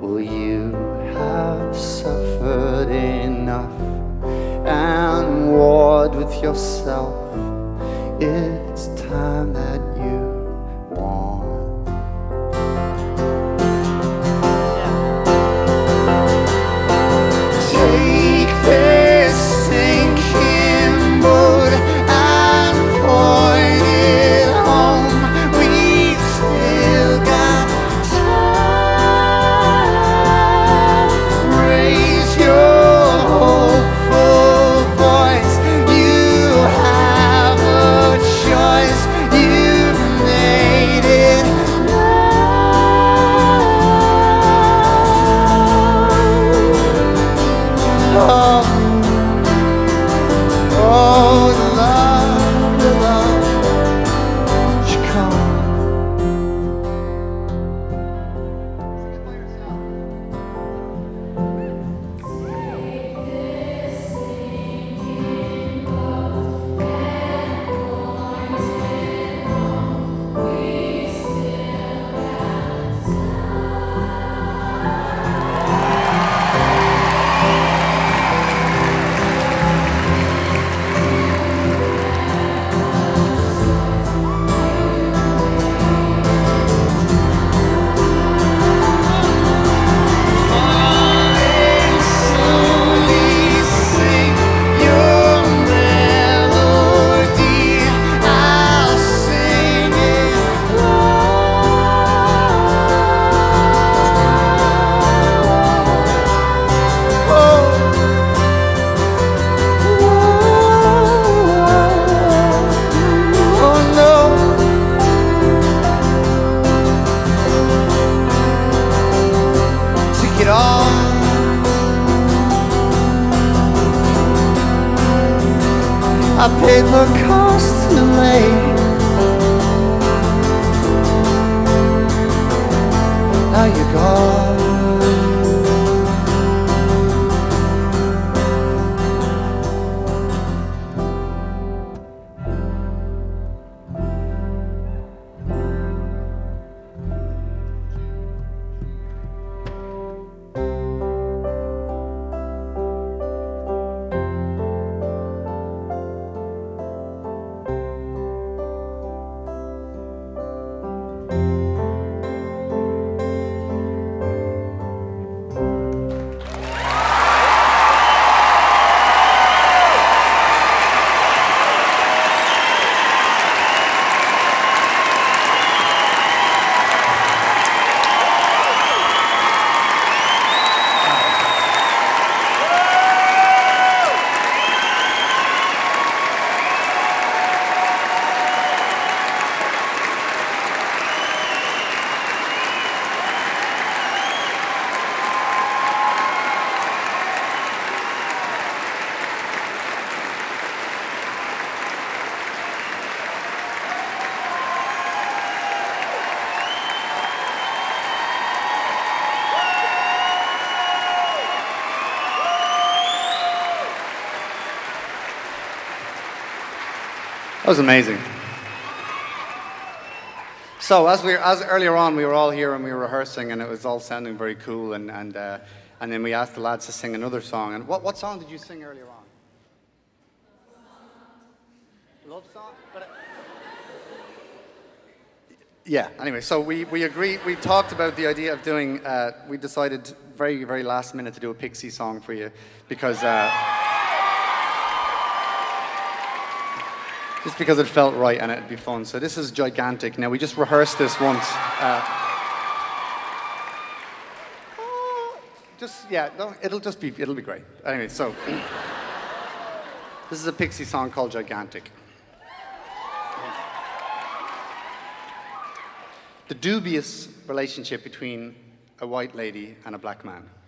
Well, you have suffered enough and warred with yourself. It's time that you won. Take this sinking boat and point it home. We've still got time. Raise your hopeful voice. You have a choice. You've made it now. Oh, the love should come. It all. I paid the cost too late. Now you're gone. That was amazing. So as earlier on, we were all here and we were rehearsing, and it was all sounding very cool. And then we asked the lads to sing another song. And what song did you sing earlier on? Love song. Yeah. Anyway, so we agreed. We talked about the idea of doing. We decided very, very last minute to do a Pixie song for you because. Just because it felt right and it'd be fun. So this is Gigantic. Now we just rehearsed this once. It'll be great. Anyway, so this is a Pixie song called Gigantic. The dubious relationship between a white lady and a black man.